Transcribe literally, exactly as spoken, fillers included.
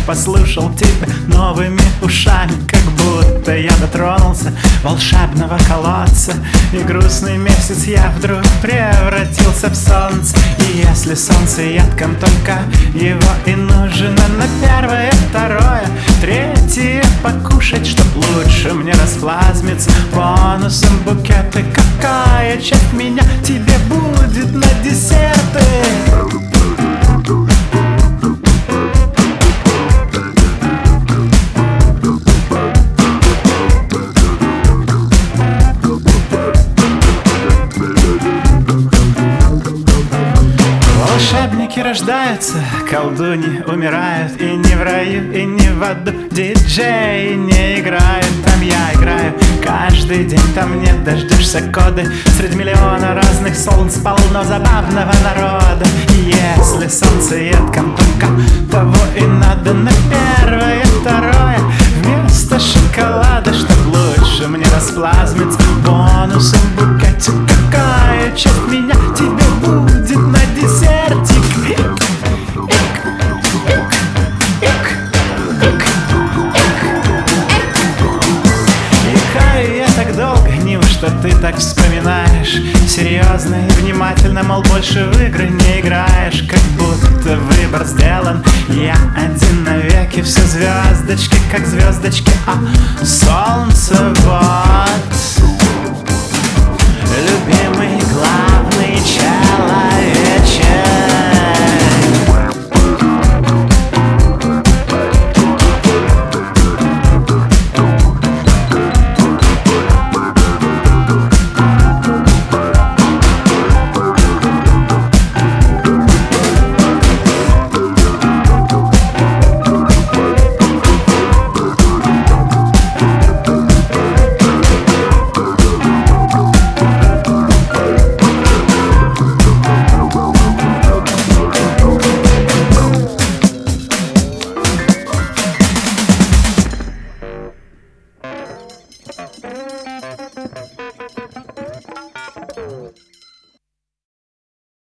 послушал тебя новыми ушами, как будто я дотронулся волшебного колодца, и грустный месяц я вдруг превратился в солнце. И если солнце едком, только его и нужно на первое, второе, третье покушать, чтоб лучше мне расплазмиться. Бонусом букеты, какая часть меня тебе будет на десерты? Волшебники рождаются, колдуньи умирают, и не в раю, и не в аду диджеи не играют. Там я играю каждый день, там не дождешься коды. Среди миллиона разных солнц полно забавного народа. И если солнце едком, только того и надо на первое, второе, вместо шоколада, чтоб лучше мне расплазмиться. Бонусом букете, какая часть меня тебе будет на десертик? Икаю я так долго, неужто ты так вспоминаешь? Серьезно и внимательно, мол, больше в игры не играешь. Как будто выбор сделан, я один навеки. Все звездочки, как звездочки, а солнце вот. Любимый главный час.